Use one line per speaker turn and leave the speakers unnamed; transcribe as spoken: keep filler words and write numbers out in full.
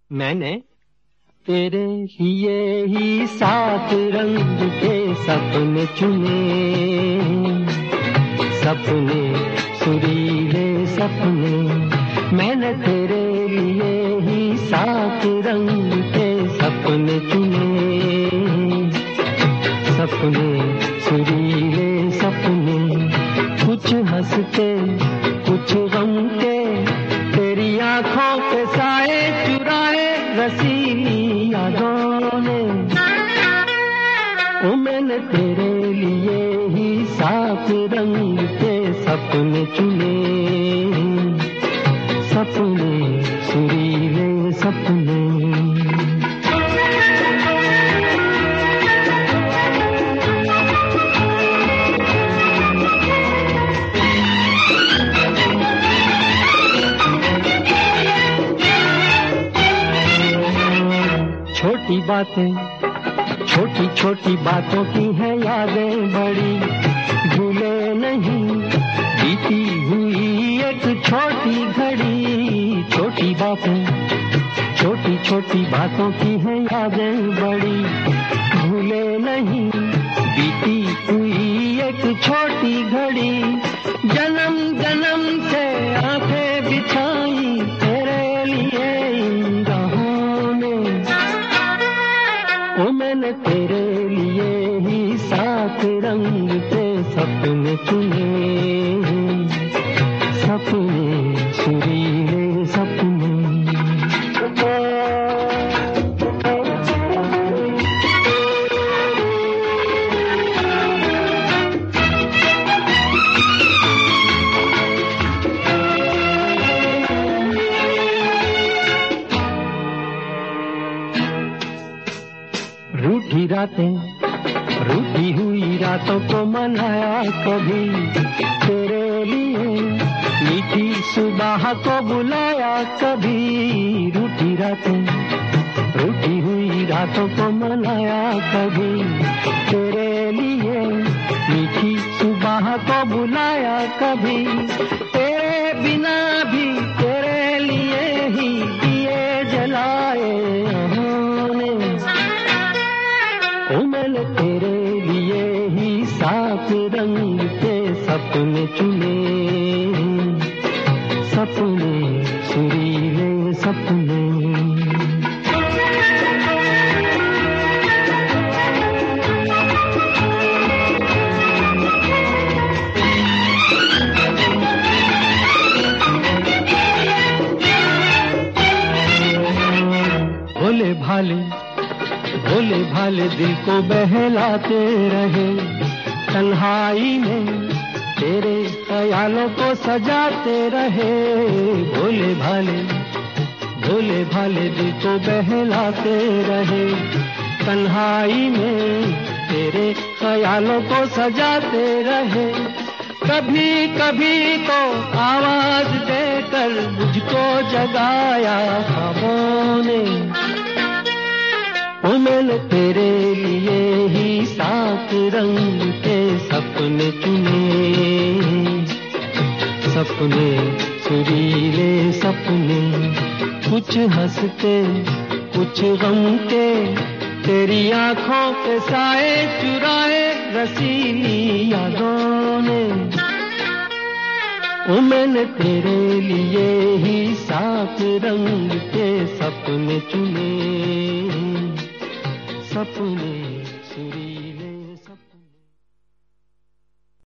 मैंने तेरे लिए ही सात रंग के सपने चुने, सपने सुरीले सपने। मैंने तेरे लिए ही सात रंग के सपने चुने, सपने सुरीले सपने। कुछ हंस के कुछ गम के, तेरी आंखों के साए चुराए रसीली यादों ने। ओ मैंने तेरे लिए ही सात रंग के सपने चुने, सपने सुरीले सपने। छोटी बातें छोटी छोटी बातों की है यादें बड़ी, भूले नहीं बीती हुई एक छोटी घड़ी। छोटी बातें छोटी छोटी बातों की है यादें बड़ी, भूले नहीं बीती हुई एक छोटी घड़ी। जन्म जन्म से आंखें बिछाई तेरे लिए इन राहों में। ओ मैंने तेरे लिए ही सात रंग के सपने चुने, सपने सुरीले सपने। रूठी रातें रूठी हुई रातों को मनाया कभी तेरे लिए, मीठी सुबह को बुलाया कभी। रूठी रातें रूठी हुई रातों को मनाया कभी तेरे लिए, मीठी सुबह को बुलाया कभी। तेरे बिना भी तेरे लिए ही दिए जलाए हमने। ओ मैंने तेरे लिए ही सात रंग के सपने चुने, सपने सुरीले सपने। भोले भाले भोले भाले दिल को बहलाते रहे, तन्हाई में तेरे ख्यालों को सजाते रहे। भोले भाले भोले भाले दिल को बहलाते रहे, तन्हाई में तेरे ख्यालों को सजाते रहे। कभी कभी तो आवाज देकर मुझको जगाया ख्वाबों ने। ओ मैंने तेरे लिए ही सात रंग के सपने चुने, सपने सुरीले सपने। कुछ हंसते कुछ गम के, तेरी आंखों के साए चुराए रसीली यादों ने। ओ मैंने तेरे लिए ही सात रंग के सपने चुने, सपने